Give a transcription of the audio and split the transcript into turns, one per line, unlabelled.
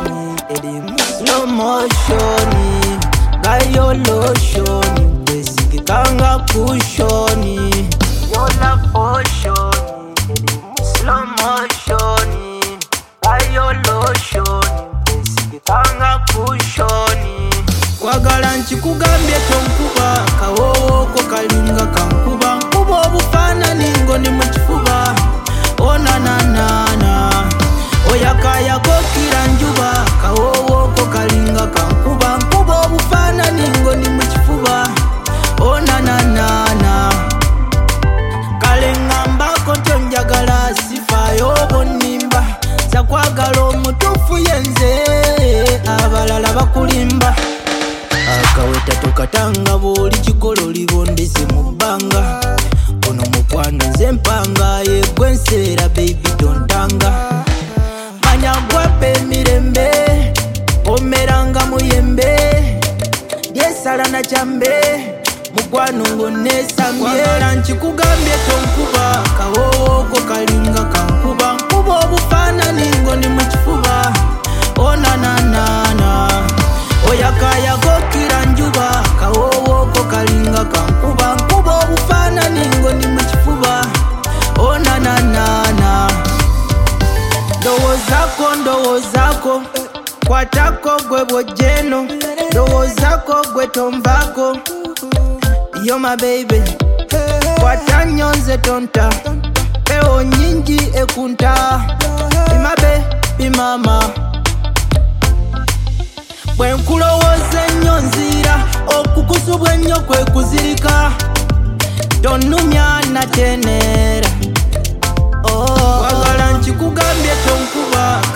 erimu slow motion gayo lotion besikitanga cushion your love potion erimu slow motion gayo lotion besikitanga cushion kwagala nchikugambye tonkuba kawowo ko kalinga kankuba nkuba obufaanani ngo ni mu kifuba onananana oyakaya kokira njuba kawowo ko kalinga kankuba nkuba obufaanani ngo ni mu kifuba onananana kalengambako tonjagala sifayo obonimba zakwagala omutuufu yenze abalala bakulimba akaweta tokatanga buli kikolo libondese mu bbanga ono mukwano nze mpanga yegwe nseera baby tontanga manya gwape emirembe omeranga muyembe lyesala na kyambe mukwano ngo nesambye nkikugambye tonkuba kawooko kalinga kankuba nkuba obufaanani ngo ni mu kifuba onananana oyakaya kokira njuba kawowo ko kalinga kankuba nkuba obufaanani ngo ni mu kifuba onananana ndowozako kwatako gwe bwojeno ndowozako gwe tomvako yo my baby kwata nyonze tonta pewo nyingi ekunta imabe bimama bwenkulowooza ennyo nziira okukusubwa ennyo kwe kuzirika tonumya nateneera wagala nkikugambye tonkuba